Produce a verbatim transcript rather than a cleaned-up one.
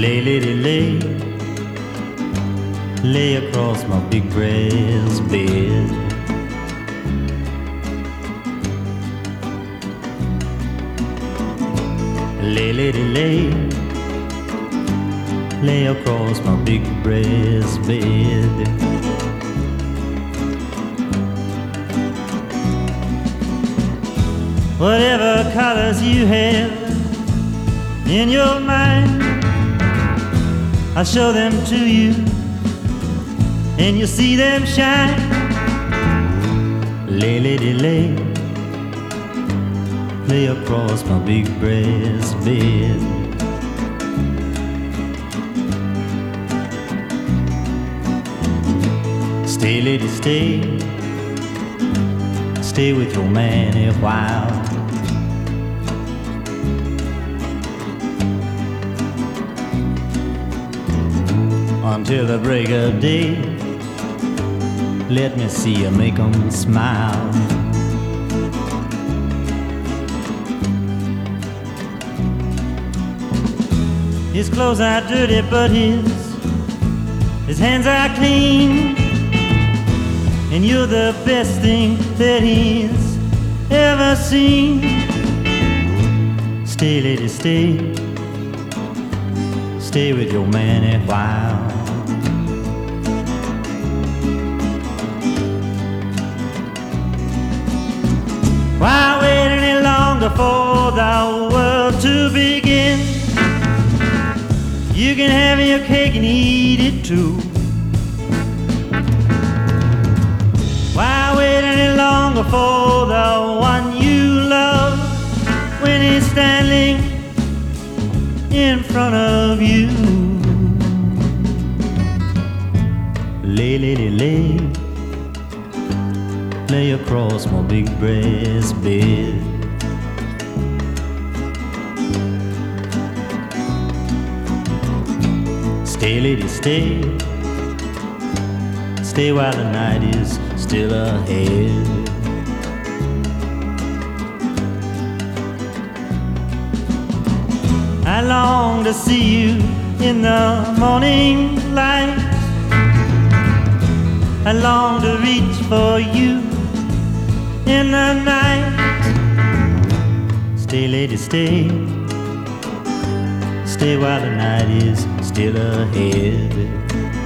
Lay, lady, lay, lay across my big brass bed. Lay, lady, lay, lay across my big brass bed. Whatever colors you have in your mind, I'll show them to you, and you'll see them shine. Lay, lady, lay, lay across my big brass bed. Stay, lady, stay, stay with your man a while. Until the break of day, let me see you make 'em smile. His clothes are dirty, but his his hands are clean, and you're the best thing that he's ever seen. Stay, lady, stay, stay with your man a while. Why wait any longer for the world to begin? You can have your cake and eat it too. Why wait any longer for the one you love when he's standing in front of you? Lay, lady, lay, lay across my big brass bed. Stay, lady, stay, stay while the night is still ahead. I long to see you in the morning light. I long to reach for you in the night. Stay, lady, stay, stay while the night is still ahead.